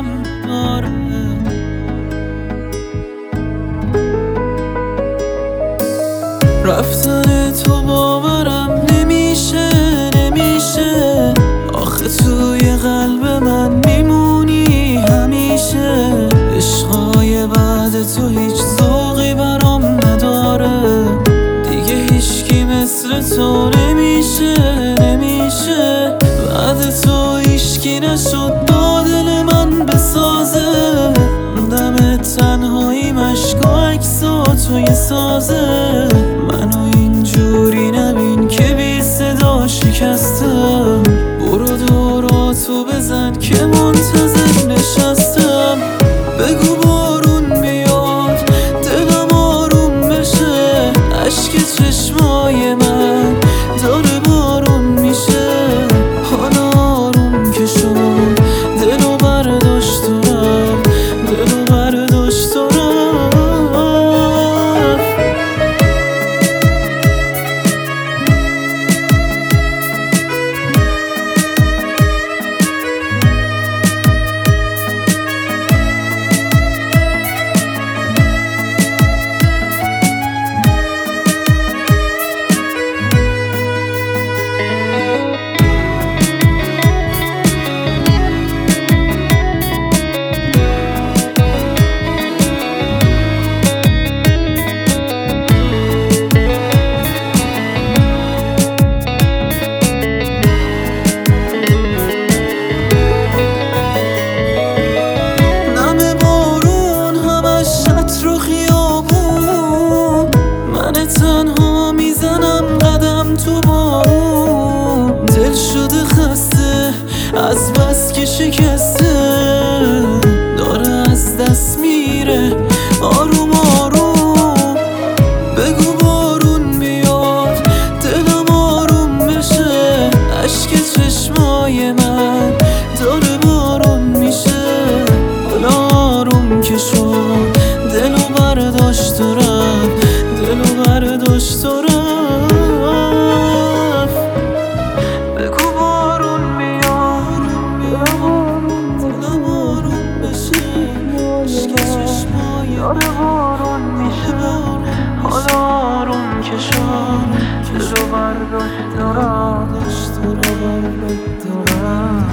برام داره. رفتن تو باورم نمیشه آخه توی قلب من میمونی همیشه. عشقای بعد تو هیچ ذوقی برام نداره، دیگه هیچکی مثل تو نمیشه. بعد تو هیچکی نشد با دل من بسازه. دم تنهایی مشک و عکس و توی سازه. منو اینجوری نبین که بی صدا شکستم. برو دوراتو بزن که منتظر نشستم. بگو بارون بیاد دلم آروم بشه. اشک چشمای من داره بارون میشه. حالا آروم که شد دلو برداشت و رفت، دلو برداشت و رفت. تنها میزنم قدم تو بارون. دل شده خسته از بس که شکسته. داره از دست میره آروم آروم. بگو بارون بیاد دلم آروم بشه. اشک چشمای من داره بارون میشه. حالا آروم که شد دلو برداشت و رفت، دلو برداشت و رفت. بگو بارون بیاد دلم آروم بشه. عشق چشمای من بارون میشه. حالا آروم که شد دلو برداشت و رفت.